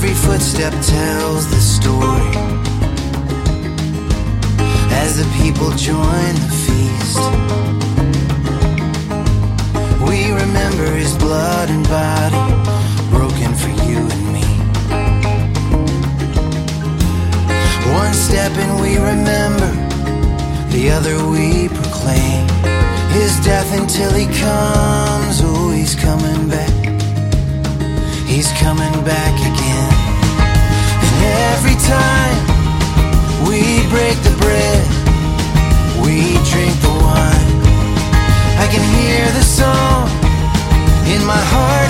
Every footstep tells the story as the people join the feast. We remember his blood and body broken for you and me. One step and we remember, the other we proclaim his death until he comes. Oh, he's coming back. He's coming back again. And every time we break the bread, we drink the wine, I can hear the song in my heart